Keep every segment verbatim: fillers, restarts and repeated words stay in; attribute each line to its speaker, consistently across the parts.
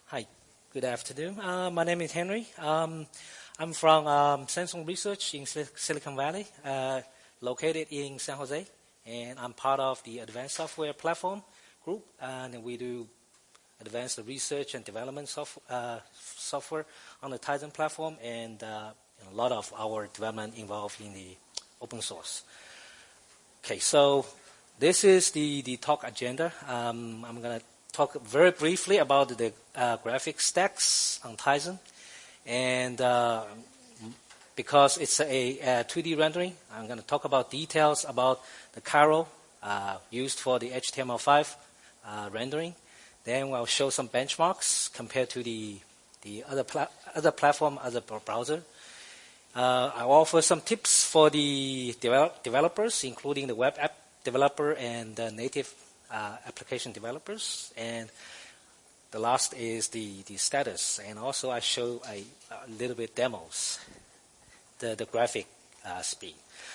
Speaker 1: Hi, good afternoon. Uh, my name is Henry. Um, I'm from um, Samsung Research in Sil- Silicon Valley, uh, located in San Jose, and I'm part of the Advanced Software Platform group, and we do advanced research and development soft, uh, software on the Tizen platform, and uh, a lot of our development involved in the open source. Okay, so this is the, the talk agenda. Um, I'm going to talk very briefly about the uh, graphic stacks on Tizen. And uh, because it's a, a two D rendering, I'm going to talk about details about the Cairo uh, used for the H T M L five uh, rendering. Then I'll show some benchmarks compared to the, the other, pla- other platform, other browser. Uh, I'll offer some tips for the develop- developers, including the web app developer and the native uh, application developers. And the last is the, the status. And also I show a, a little bit demos, the, the graphic uh, speed.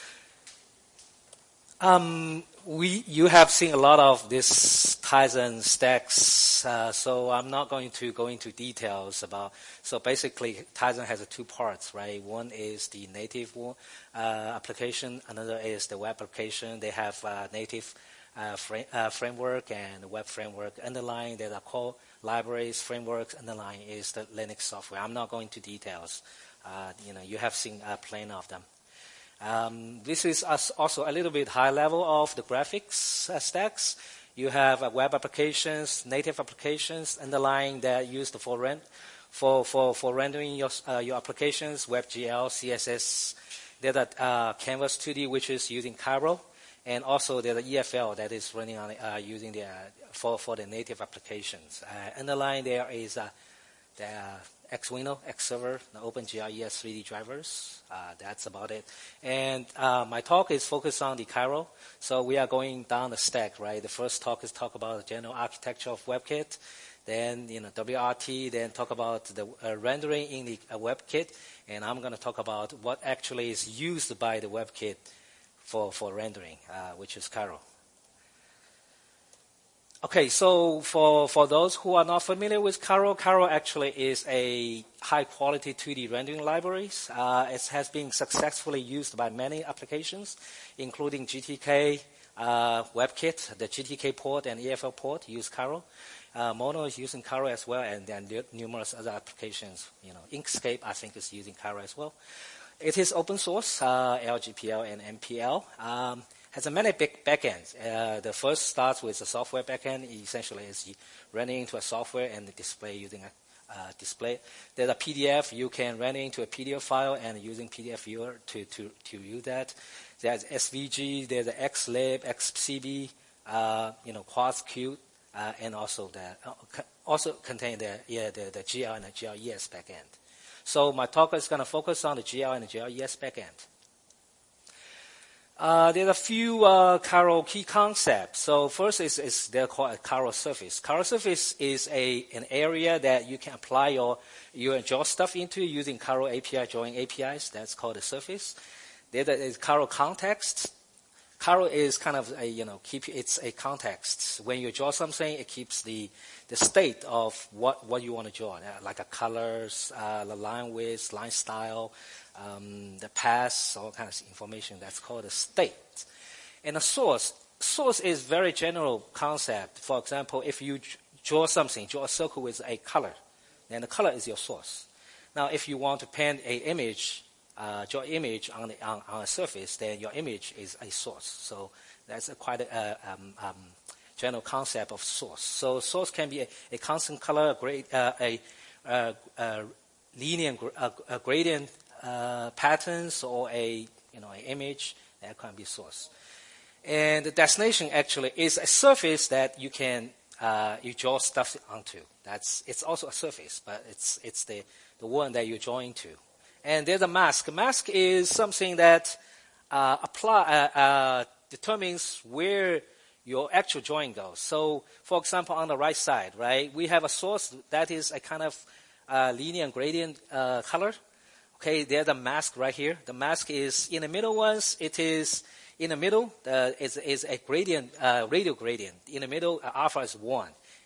Speaker 1: Um, we, you have seen a lot of this Tizen stacks, uh, so I'm not going to go into details about. So basically, Tizen has two parts, right? One is the native uh, application, another is the web application. They have uh, native uh, frame, uh, framework and web framework underlying. There are core libraries, frameworks underlying is the Linux software. I'm not going to details. Uh, you know, you have seen uh, plenty of them. Um, this is also a little bit high level of the graphics uh, stacks. You have uh, web applications, native applications underlying that used for rend for, for, for rendering your uh, your applications, WebGL, C S S. There's a uh, Canvas two D which is using Cairo, and also there's E F L that is running on uh, using the uh, for for the native applications. Uh, underlying there is uh, the uh, Xwino, Xserver, the OpenGL E S three D drivers. Uh, that's about it. And uh, my talk is focused on the Cairo. So we are going down the stack, right? The first talk is talk about the general architecture of WebKit. Then, you know, W R T. Then talk about the uh, rendering in the uh, WebKit. And I'm going to talk about what actually is used by the WebKit for, for rendering, uh, which is Cairo. Okay, so for, for those who are not familiar with Cairo, Cairo actually is a high-quality two D rendering library. Uh, it has been successfully used by many applications, including G T K, uh, WebKit, the G T K port and E F L port use Cairo. Uh, Mono is using Cairo as well, and then numerous other applications. You know, Inkscape, I think, is using Cairo as well. It is open source, uh, L G P L and M P L. Um, has a many big backends. Uh, the first starts with a software backend. Essentially, is running into a software and the display using a uh, display. There's a P D F. You can run into a P D F file and using P D F viewer to to to use that. There's S V G. There's a Xlib, X C B, uh, you know, QuadQt, uh, and also the uh, also contain the yeah the, the G L and the G L E S backend. So my talk is going to focus on the G L and the G L E S backend. Uh, there are a few uh, Cairo key concepts. So first is, is they're called a Cairo surface. Cairo surface is a an area that you can apply your your draw stuff into using Cairo A P I drawing A P Is. That's called a surface. There is Cairo context. Cairo is kind of a, you know, keep it's a context. When you draw something, it keeps the the state of what, what you want to draw, like a colors, uh, the line width, line style, um, the paths, all kinds of information. That's called a state. And a source, source is very general concept. For example, if you draw something, draw a circle with a color, then the color is your source. Now, if you want to paint an image, uh, draw image on, the, on, on a surface, then your image is a source. So that's a quite a um, um, general concept of source. So source can be a, a constant color, a, grade, uh, a, a, a linear a, a gradient uh, patterns, or a you know an image that can be source. And the destination actually is a surface that you can uh, you draw stuff onto. That's it's also a surface, but it's it's the the one that you draw into. And there's a mask. A mask is something that uh, apply uh, uh, determines where your actual drawing goes. So, for example, on the right side, right, we have a source that is a kind of uh, linear gradient uh, color. Okay, there's a mask right here. The mask is in the middle ones. It is in the middle. Uh, is is a gradient, uh, radial gradient. In the middle, uh, alpha is one.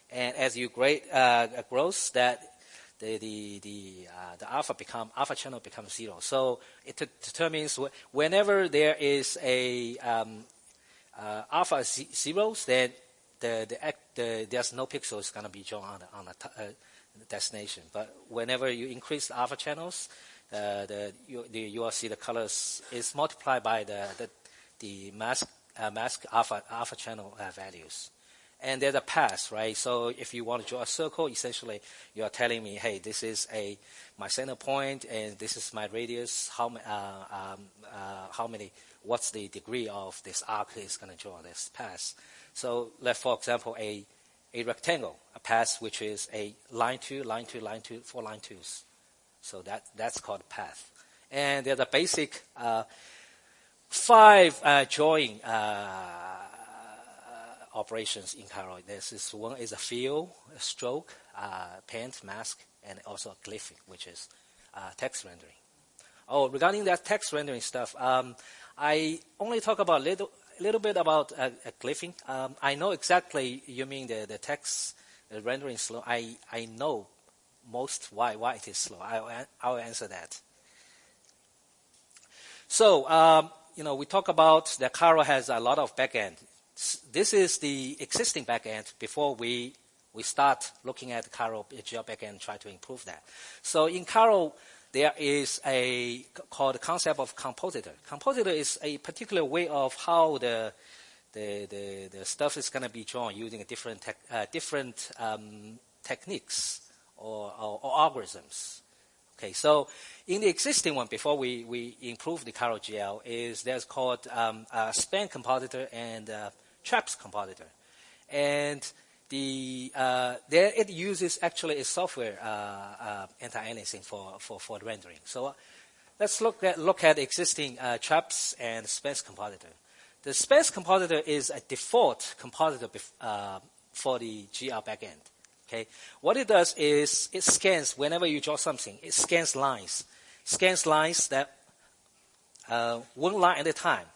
Speaker 1: And as you grade, uh, grows, that the the the, uh, the alpha become alpha channel becomes zero. So it t- determines wh- whenever there is a um, uh, alpha z- zeros, then the the, act, the there's no pixels going to be drawn on the, on the t- uh, destination. But whenever you increase the alpha channels, uh, the you, the you will see the colors is multiplied by the the, the mask uh, mask alpha alpha channel uh, values. And there's a path, right? So if you want to draw a circle, essentially you are telling me, hey, this is a my center point, and this is my radius. How uh, um, uh, how many? What's the degree of this arc is going to draw this path? So let, for example, a a rectangle, a path which is a line two, line two, line two, four line twos. So that that's called path. And there's a basic uh, five uh, drawing Uh, operations in Caro. This is one is a fill, a stroke, uh, paint, mask, and also a glyphing, which is uh, text rendering. Oh, regarding that text rendering stuff, um, I only talk about a little, little bit about uh, uh, glyphing. Um, I know exactly you mean the, the text the rendering slow. I, I know most why why it is slow. I I will answer that. So um, you know we talk about that Caro has a lot of backend. This is the existing backend before we we start looking at Caro G L backend and try to improve that. So in Caro, there is a called the concept of compositor. Compositor is a particular way of how the the the, the stuff is going to be drawn using a different tech, uh, different um, techniques or, or, or algorithms. Okay, so in the existing one, before we, we improve the Caro G L, is there's called um, a span compositor and uh, traps compositor, and the uh, there it uses actually a software uh, uh, anti-aliasing for, for, for rendering. So uh, let's look at look at existing uh, traps and span compositor. The span compositor is a default compositor bef- uh, for the G L backend. Okay, what it does is it scans whenever you draw something. It scans lines, scans lines that uh, one line at a time.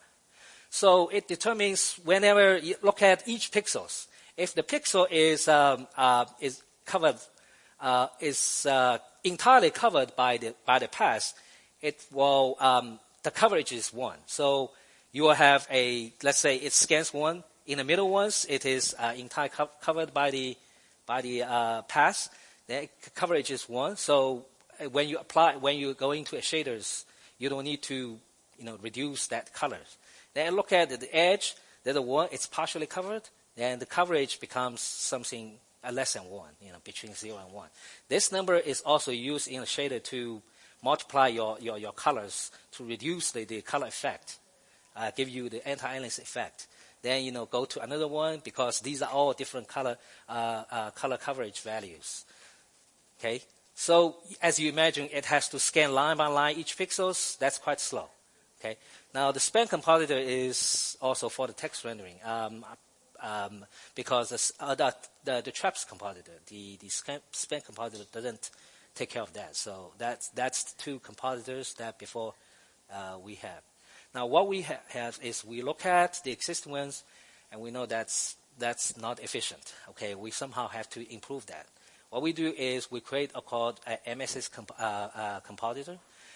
Speaker 1: So it determines whenever you look at each pixels. If the pixel is um, uh, is covered uh, is uh, entirely covered by the by the path, it will um, the coverage is one. So you will have a let's say it scans one. In the middle ones, it is uh, entirely co- covered by the by the uh, path. The coverage is one. So when you apply when you go into a shaders, you don't need to you know reduce that color. Then look at the edge. There's a one. It's partially covered. Then the coverage becomes something uh, less than one. You know, between zero and one. This number is also used in a shader to multiply your, your, your colors to reduce the, the color effect, uh, give you the anti-aliasing effect. Then you know go to another one because these are all different color uh, uh, color coverage values. Okay. So as you imagine, it has to scan line by line each pixels. That's quite slow. Okay. Now the span compositor is also for the text rendering um, um, because the, uh, the, the, the traps compositor, the, the span, span compositor doesn't take care of that. So that's that's two compositors that before uh, we have. Now what we ha- have is we look at the existing ones, and we know that's that's not efficient. Okay, we somehow have to improve that. What we do is we create a called a M S S comp- uh, uh, compositor.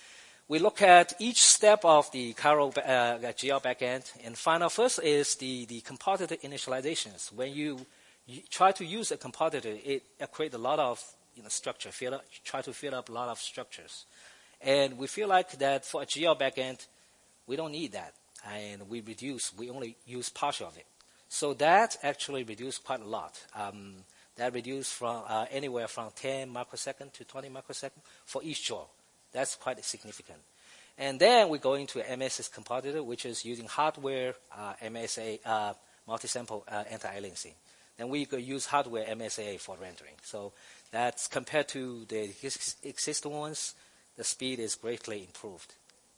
Speaker 1: We look at each step of the Caro uh, G L backend, and find out first is the, the compositor initializations. When you, you try to use a compositor, it, it creates a lot of you know, structure, fill up, try to fill up a lot of structures. And we feel like that for a G L backend, we don't need that. And we reduce, we only use partial of it. So that actually reduced quite a lot. Um, that reduced from uh, anywhere from ten microseconds to twenty microseconds for each draw. That's quite significant. And then we go into an M S S compositor, which is using hardware uh, M S A uh, multi-sample uh, anti-aliasing. Then we could use hardware M S A for rendering. So that's compared to the existing ones, the speed is greatly improved.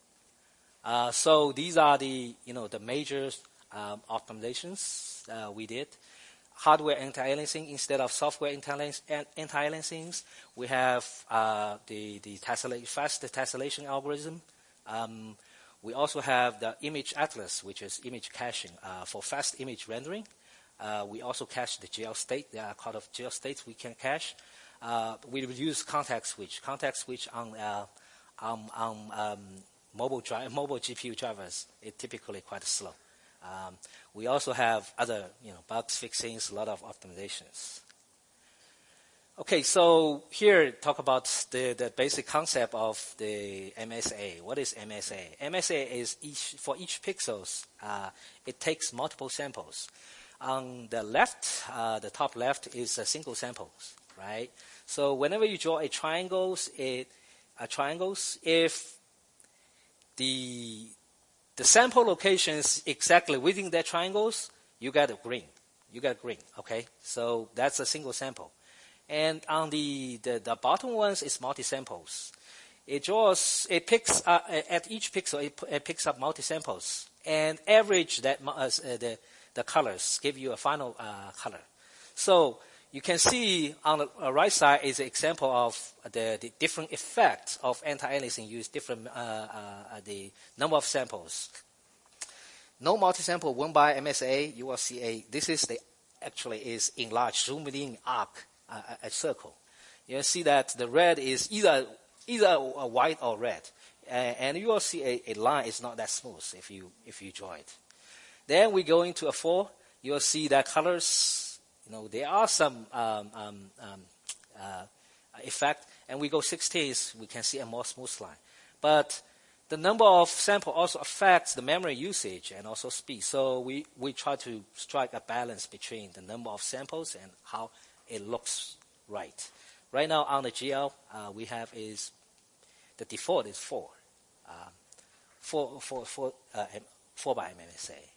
Speaker 1: Uh, so these are the you know the major um, optimizations uh, we did. Hardware anti-aliasing instead of software anti-aliasing. We have uh, the the tessellation, fast tessellation algorithm. Um, we also have the image atlas, which is image caching uh, for fast image rendering. Uh, we also cache the G L state. There are a couple of G L states we can cache. Uh, we use context switch. Context switch on uh, on, on um, mobile dri- mobile G P U drivers is typically quite slow. Um, we also have other, you know, bugs fixings, a lot of optimizations. Okay, so here talk about the, the basic concept of the M S A. What is M S A? M S A is each for each pixels, uh, it takes multiple samples. On the left, uh, the top left is a single samples, right? So whenever you draw a triangles, it a triangles, if the the sample locations exactly within that triangles, you get a green. You get green, okay? So that's a single sample. And on the, the, the bottom ones is multi-samples. It draws, it picks uh, at each pixel, it, it picks up multi-samples and average that uh, the the colors, give you a final uh, color. So you can see on the uh, right side is an example of the, the different effects of anti-aliasing use different uh, uh, the number of samples. No multi-sample one by M S A, you will see a, this is the, actually is enlarged, zoomed in arc, uh, a circle. You see that the red is either either a white or red. Uh, and you will see a, a line is not that smooth if you if you draw it. Then we go into a four. You will see that colors, you know, there are some um, um, um, uh, effect. And we go sixteen, we can see a more smooth line. But the number of sample also affects the memory usage and also speed. So we, we try to strike a balance between the number of samples and how it looks right. Right now on the G L, uh, we have is, the default is four. Uh, four, four, four, uh, four by M S A.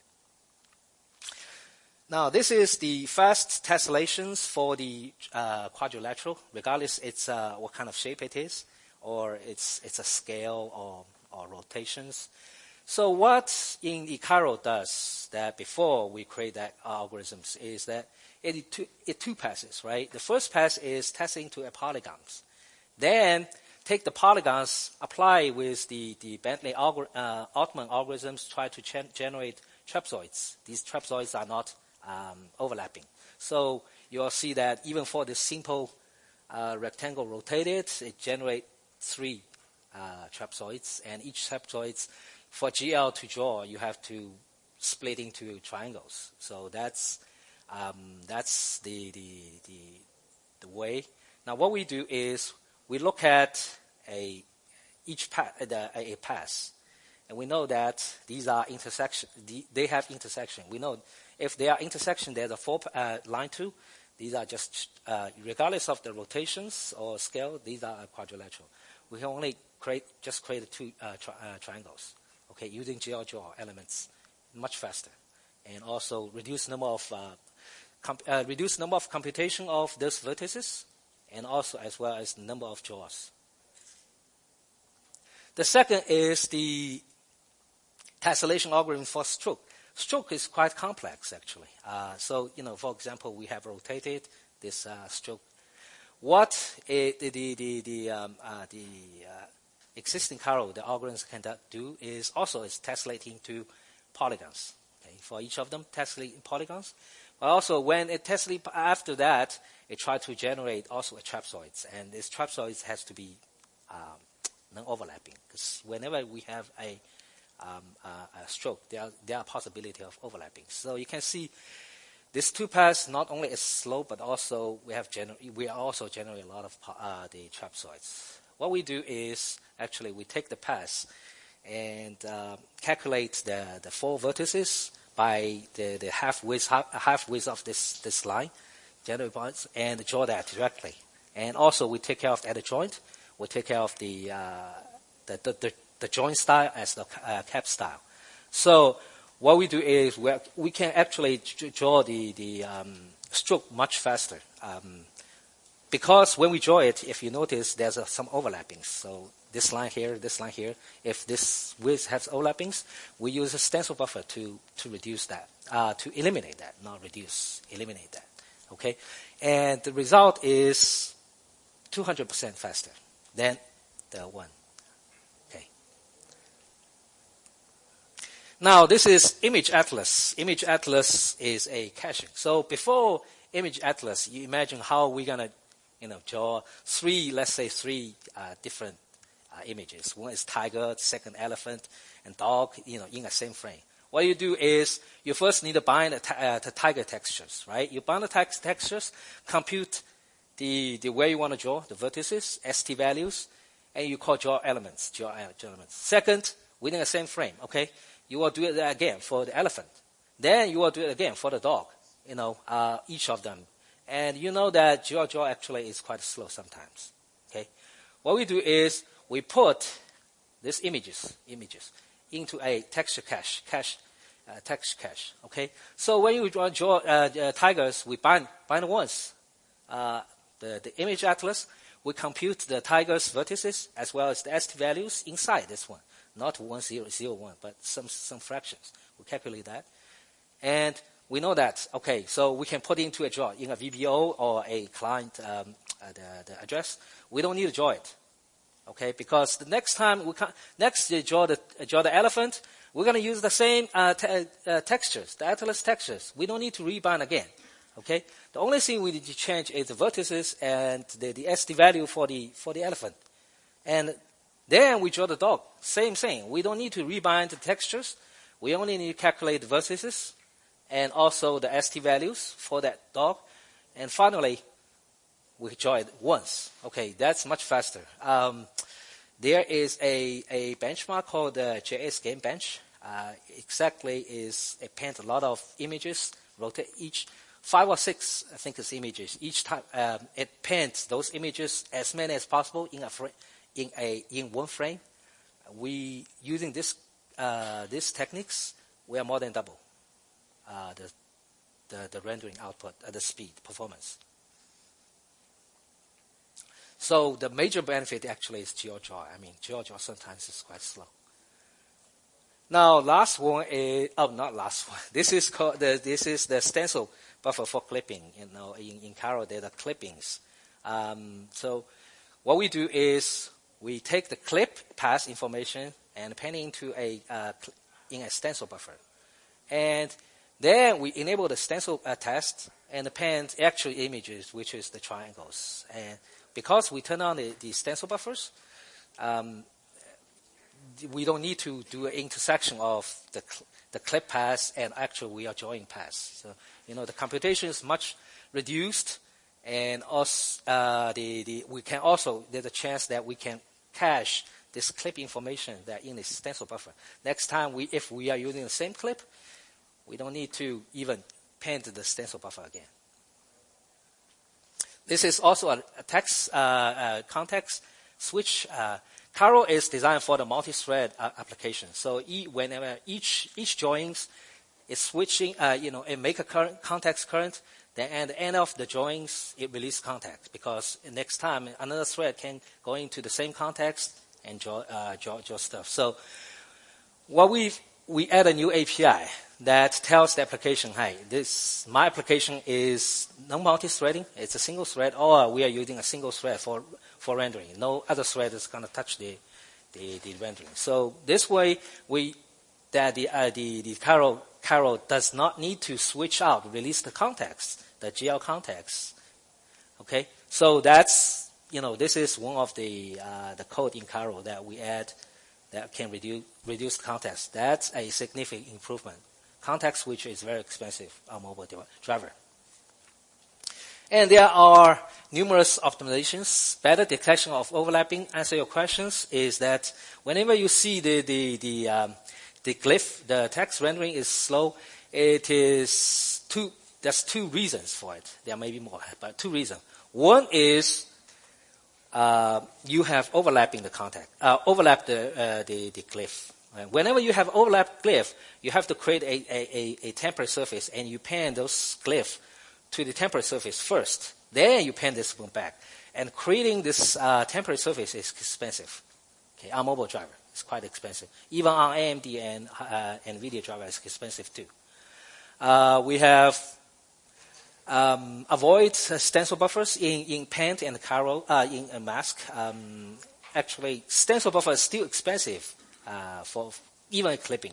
Speaker 1: Now, this is the fast tessellations for the uh, quadrilateral, regardless it's uh, what kind of shape it is, or it's it's a scale or, or rotations. So what in Icaro does that before we create that algorithms is that it, two, it two passes, right? The first pass is testing to a polygons. Then take the polygons, apply with the, the Bentley algor- uh, Altman algorithms, try to ch- generate trapezoids. These trapezoids are not Um, overlapping. So you'll see that even for the simple uh, rectangle rotated, it generates three uh, trapezoids, and each trapezoids, for G L to draw, you have to split into triangles. So that's um, that's the, the the the way. Now what we do is we look at a each pa- the, a pass, and we know that these are intersection. The, they have intersection. We know. If they are intersection, there's a four uh, line two. These are just, uh, regardless of the rotations or scale, these are quadrilateral. We can only create, just create two uh, tri- uh, triangles, okay, using G L draw elements much faster. And also reduce number of, uh, comp- uh, reduce number of computation of those vertices, and also as well as the number of draws. The second is the tessellation algorithm for stroke. Stroke is quite complex, actually. Uh, so, you know, for example, we have rotated this uh, stroke. What it, the the the the, um, uh, the uh, existing Caro, the algorithms can do is also is tessellating to polygons. Okay, for each of them, tessellating polygons. But also, when it tessellates after that, it tries to generate also a trapezoids, and this trapezoids has to be um, non-overlapping, because whenever we have a Um, uh, a stroke, there are, there are possibility of overlapping. So you can see this two pass not only is slow, but also we have gener- we also generate a lot of uh, the trapezoids. What we do is actually we take the pass and uh, calculate the, the four vertices by the, the half width half, half width of this this line, generate points, and draw that directly. And also we take care of at the joint. We take care of the uh, the, the, the the joint style as the uh, cap style. So what we do is we we can actually draw the, the um, stroke much faster. Um, because when we draw it, if you notice, there's uh, some overlappings. So this line here, this line here, if this width has overlappings, we use a stencil buffer to, to reduce that, uh, to eliminate that, not reduce, eliminate that. Okay? And the result is two hundred percent faster than the one. Now, this is Image Atlas. Image Atlas is a caching. So before Image Atlas, you imagine how we're going to, you know, draw three, let's say three uh, different uh, images. One is tiger, second elephant, and dog, you know, in the same frame. What you do is you first need to bind the, uh, the tiger textures, right? You bind the text textures, compute the, the way you want to draw, the vertices, S T values, and you call draw elements, draw elements. Second, within the same frame, okay? You will do it again for the elephant. Then you will do it again for the dog, you know, uh, each of them. And you know that GeoGebra actually is quite slow sometimes, okay? What we do is we put these images, images, into a texture cache, cache, uh, text cache, okay? So when you draw, draw uh, uh, tigers, we bind, bind once uh, the, the image atlas. We compute the tiger's vertices as well as the S T values inside this one. Not one, zero, zero, one, but some, some fractions. We calculate that. And we know that, okay, so we can put into a draw in a V B O or a client um, uh, the, the address. We don't need to draw it, okay, because the next time we can, next you draw the, uh, draw the elephant, we're going to use the same uh, te uh, textures, the atlas textures. We don't need to rebind again, okay. The only thing we need to change is the vertices and the, the S T value for the, for the elephant. And then we draw the dog. Same thing. We don't need to rebind the textures. We only need to calculate the vertices and also the S T values for that dog. And finally, we draw it once. Okay, that's much faster. Um, there is a, a benchmark called the J S Game Bench. Uh, exactly is it paint a lot of images, rotate each five or six, I think, is images. Each time um, it paints those images as many as possible in a frame. In a in one frame, we using this uh, these techniques, we are more than double uh, the, the the rendering output at uh, the speed performance. So the major benefit actually is GeoGebra. I mean, GeoGebra sometimes is quite slow. Now, last one is oh, not last one. This is called the this is the stencil buffer for clipping. You know, in in Caro there are clippings. Um, so what we do is we take the clip path information and paint it into a uh, in a stencil buffer, and then we enable the stencil uh, test and paint actual images, which is the triangles. And because we turn on the, the stencil buffers, um, we don't need to do an intersection of the cl the clip path and actual we are drawing path. So you know the computation is much reduced. And also, uh, the, the, we can also, there's a chance that we can cache this clip information that in the stencil buffer. Next time, we, if we are using the same clip, we don't need to even paint the stencil buffer again. This is also a, a text uh, uh, context switch. Uh, Caro is designed for the multi-thread uh, application. So e whenever each each joins is switching, uh, you know, and make a current context current. Then at the end of the drawings, it releases context because next time another thread can go into the same context and draw, uh, draw, draw stuff. So what we we add a new A P I that tells the application, hey, this my application is non-multi-threading. It's a single thread, or we are using a single thread for for rendering. No other thread is going to touch the, the the rendering. So this way, we that the uh, the the Caro Caro does not need to switch out, release the context, the G L context. Okay, so that's, you know, this is one of the uh, the code in Caro that we add that can reduce reduce context. That's a significant improvement. Context switch is very expensive on mobile driver. And there are numerous optimizations. Better detection of overlapping. Answer your questions is that whenever you see the the the um, the glyph, the text rendering is slow, it is two, there's two reasons for it. There may be more, but two reasons. One is uh, you have overlapping the context, uh, overlap the, uh, the, the glyph. Right? Whenever you have overlapped glyph, you have to create a, a, a, a temporary surface and you pan those glyph to the temporary surface first. Then you pan this one back. And creating this uh, temporary surface is expensive. Okay, on mobile driver. It's quite expensive. Even on A M D and uh, NVIDIA driver, it's expensive too. Uh, we have um, avoid stencil buffers in, in Paint and Caro, uh, in a mask. Um, actually, stencil buffer is still expensive uh, for even clipping.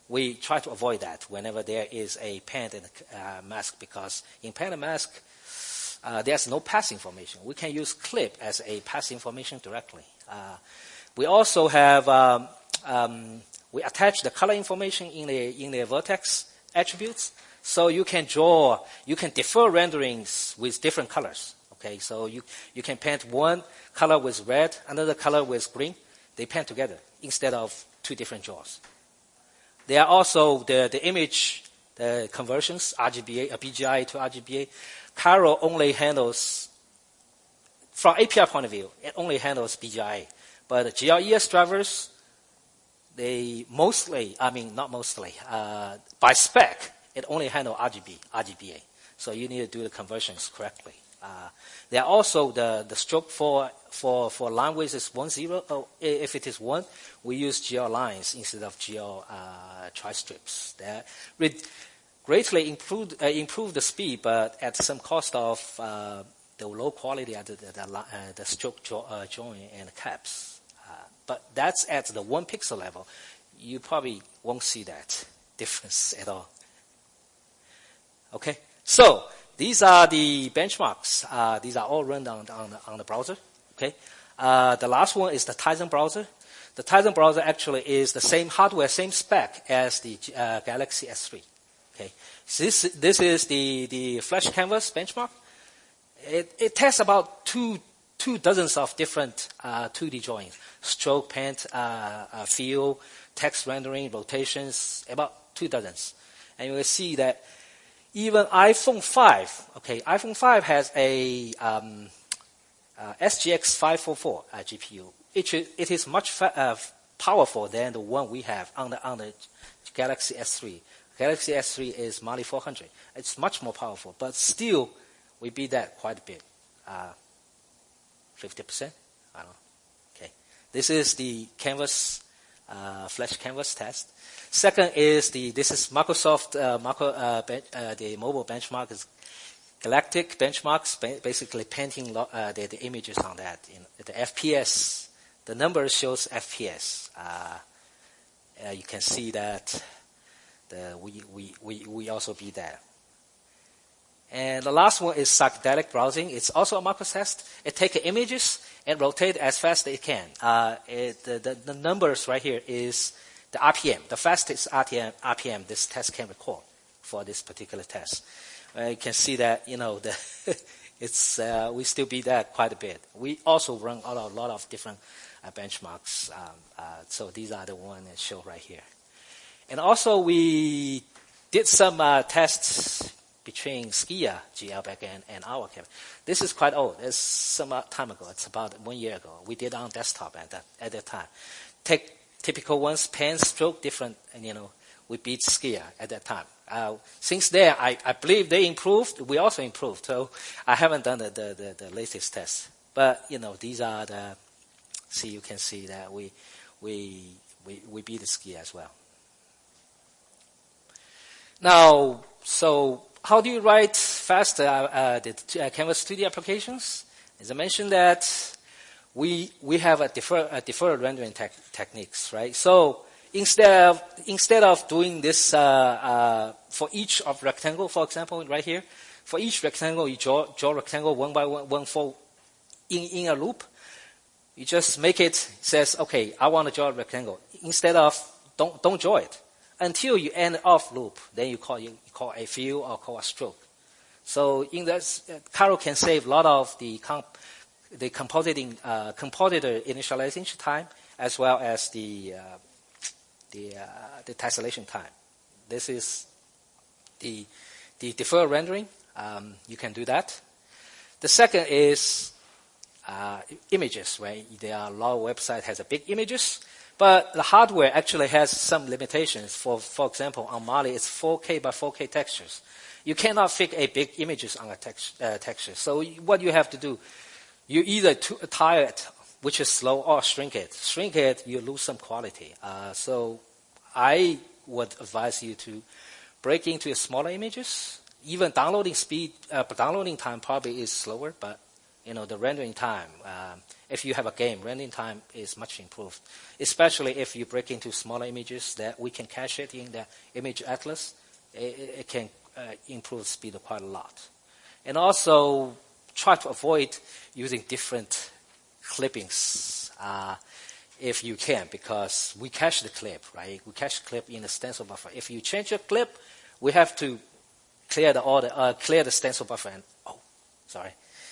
Speaker 1: we try to avoid that whenever there is a paint and uh, mask, because in paint and mask, uh, there's no path information. We can use clip as a path information directly. Uh, we also have, um, um, we attach the color information in the, in the vertex attributes. So you can draw, you can defer renderings with different colors. Okay, so you, you can paint one color with red, another color with green. They paint together instead of two different draws. There are also the, the image the conversions, R G B A, uh, B G I to R G B A. Caro only handles, from A P I point of view, it only handles B G I. But G L E S drivers, they mostly, I mean, not mostly, uh, by spec, it only handles R G B, R G B A. So you need to do the conversions correctly. Uh, there are also the, the stroke for, for, for line width is one zero. Oh, if it is one, we use G L lines instead of G L uh, tri-strips. That greatly improve, uh, improve the speed, but at some cost of uh, the low quality of the, the, the, uh, the stroke jo uh, join and caps. Uh, but that's at the one pixel level. You probably won't see that difference at all. Okay, so these are the benchmarks. Uh, these are all run on, on, the, on the browser. Okay, uh, the last one is the Tizen browser. The Tizen browser actually is the same hardware, same spec as the uh, Galaxy S three. Okay, so this this is the the Flash Canvas benchmark. It, it tests about two two dozens of different uh, two D drawings: stroke, paint, uh, uh, fill, text rendering, rotations, about two dozens. And you will see that even iPhone five, okay, iPhone five has a um, uh, S G X five forty-four uh, G P U. It, it is much fa uh, powerful than the one we have on the on the Galaxy S three. Galaxy S three is Mali four hundred. It's much more powerful, but still, we beat that quite a bit. Uh, fifty percent? I don't know. Okay. This is the Canvas, uh, Flash Canvas test. Second is the, this is Microsoft, uh, macro, uh, ben, uh, the mobile benchmark is Galactic benchmarks, ba basically painting uh, the, the images on that. In the F P S, the number shows F P S. Uh, uh, you can see that the, we, we, we, we also beat that. And the last one is psychedelic browsing. It's also a macro test. It takes images and rotate as fast as it can. Uh, it, the, the, the numbers right here is the R P M, the fastest R P M, R P M this test can record for this particular test. Uh, you can see that, you know, the it's, uh, we still beat that quite a bit. We also run a lot, a lot of different uh, benchmarks. Um, uh, so these are the ones that show right here. And also we did some uh, tests between Skia G L backend and our camera. This is quite old. It's some time ago. It's about one year ago. We did on desktop at that, at that time. Take typical ones, pen, stroke, different, and you know, we beat Skia at that time. Uh, since then, I, I believe they improved. We also improved. So I haven't done the, the, the, the latest test. But, you know, these are the, see, you can see that we, we, we, we beat the Skia as well. Now, so how do you write faster uh, the uh, Canvas two D applications? As I mentioned that we, we have a defer, a deferred rendering te techniques, right? So instead of, instead of doing this uh, uh, for each of rectangle, for example, right here, for each rectangle, you draw, draw rectangle one by one, one for in, in a loop. You just make it, says, okay, I want to draw a rectangle. Instead of, don't, don't draw it until you end off loop. Then you call, you call a fill or call a stroke. So in that, uh, Caro can save a lot of the comp, the compositing, uh, compositor initialization time as well as the, uh, the, uh, the tessellation time. This is the, the deferred rendering. Um, you can do that. The second is uh, images, right? There are a lot of websites has a big images, but the hardware actually has some limitations. For, for example, on Mali, it's four K by four K textures. You cannot fit a big images on a text, uh, texture. So what you have to do, you either tile it, which is slow, or shrink it. Shrink it, you lose some quality. Uh, so I would advise you to break into smaller images. Even downloading speed, uh, downloading time probably is slower, but you know, the rendering time, um, if you have a game, rendering time is much improved, especially if you break into smaller images that we can cache it in the image atlas. It, it can uh, improve speed quite a lot. And also try to avoid using different clippings uh, if you can, because we cache the clip, right? We cache the clip in the stencil buffer. If you change your clip, we have to clear the order, uh, clear the stencil buffer and, oh, sorry,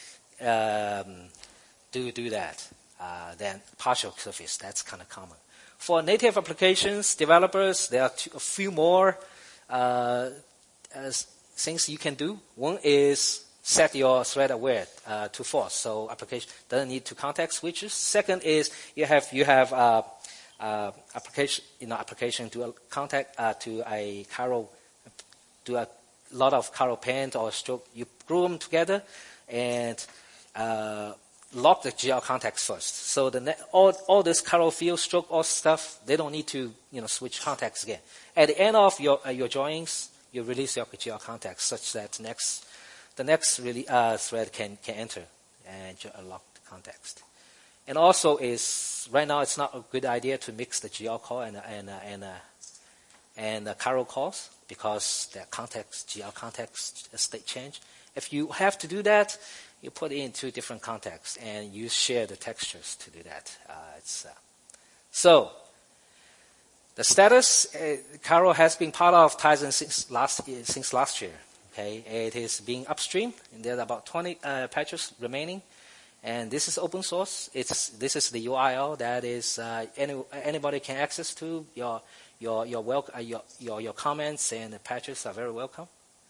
Speaker 1: um, do do that. Uh, then partial surface, that's kind of common. For native applications, developers, there are two, a few more uh, as things you can do. One is set your thread aware uh, to false, so application doesn't need to context switches. Second is you have you have uh, uh, application you know application to a contact uh, to a Cairo do a lot of Cairo paint or stroke. You glue them together and uh, lock the G L context first. So the net, all all this Cairo field stroke all stuff, they don't need to you know switch contexts again. At the end of your uh, your drawings, you release your G L context such that next the next really uh, thread can can enter and lock the context. And also is right now it's not a good idea to mix the G L call and and uh, and uh, and the Cairo calls, because the context, G L context state change. If you have to do that, you put it into different contexts and you share the textures to do that. Uh, it's, uh, so, the status, uh, Cairo has been part of Tizen since last, since last year. Okay, it is being upstream, and there are about twenty uh, patches remaining. And this is open source. It's, this is the U R L that is uh, any, anybody can access to. Your Your your, wel- uh, your your your comments and the patches are very welcome.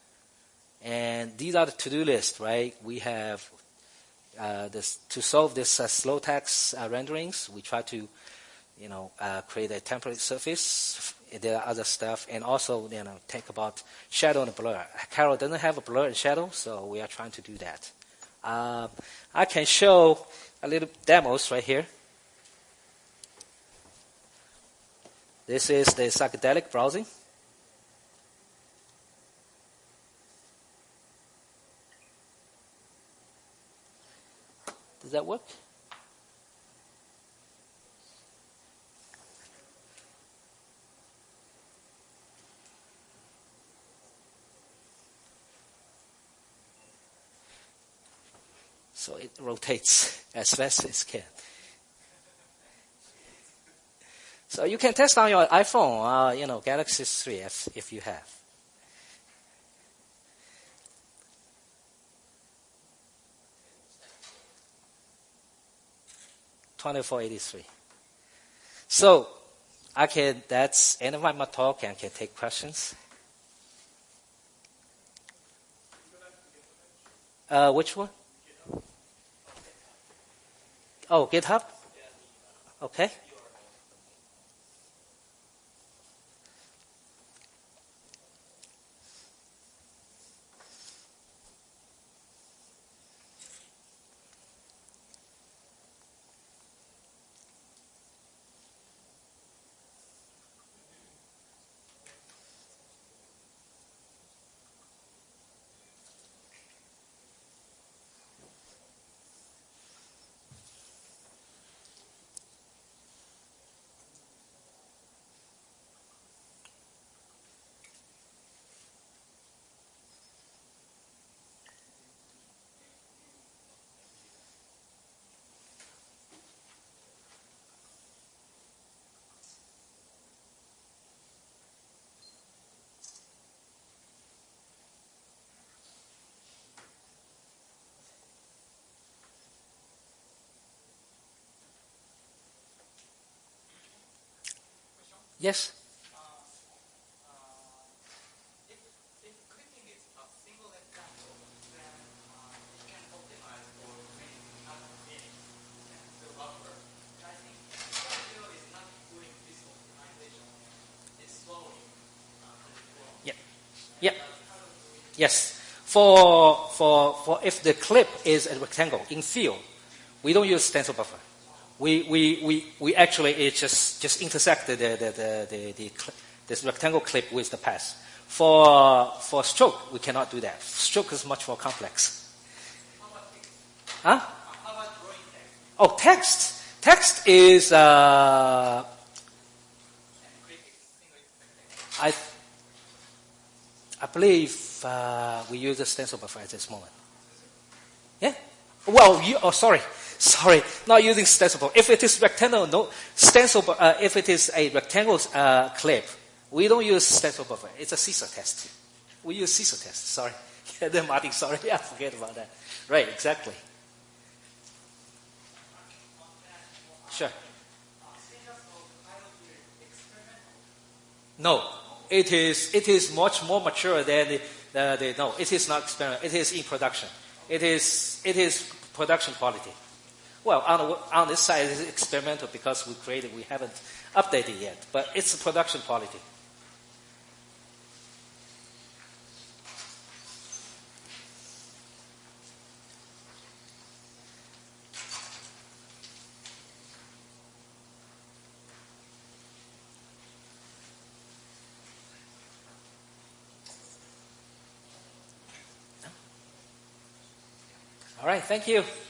Speaker 1: And these are the to-do list, right? We have uh, this to solve this uh, slow text uh, renderings. We try to, you know, uh, create a template surface. There are other stuff, and also you know think about shadow and blur. Cairo doesn't have a blur and shadow, so we are trying to do that. Uh, I can show a little demos right here. This is the psychedelic browsing. Does that work? So it rotates as fast as it can. So you can test on your iPhone, uh, you know, Galaxy S three if, if you have. twenty-four eighty-three. So I can, that's end of my talk, and I can take questions. Uh, which one? Oh, GitHub? Okay. Yes? Yeah. Yeah. Yes. For for for if the clip is a rectangle in field, we don't use stencil buffer. We we we, we actually it just just intersect the the the the, the cl- this rectangle clip with the path. For for stroke, we cannot do that. Stroke is much more complex. Huh? Oh, text. Text is, uh, I, I believe uh, we use a stencil buffer at this moment. Yeah? Well, you, oh, sorry. Sorry, not using stencil buffer. If it is rectangle, no, stencil, uh, if it is a rectangle uh, clip, we don't use stencil buffer. It's a scissor test. We use scissor test, sorry. Then Martin, sorry, I forget about that. Right, exactly. Sure. No, it is it is much more mature than the, the, the no. It is not experiment. It is in production. It is it is production quality. Well, on the, on this side, it is experimental because we created. We haven't updated yet, but it's production quality. All right, thank you.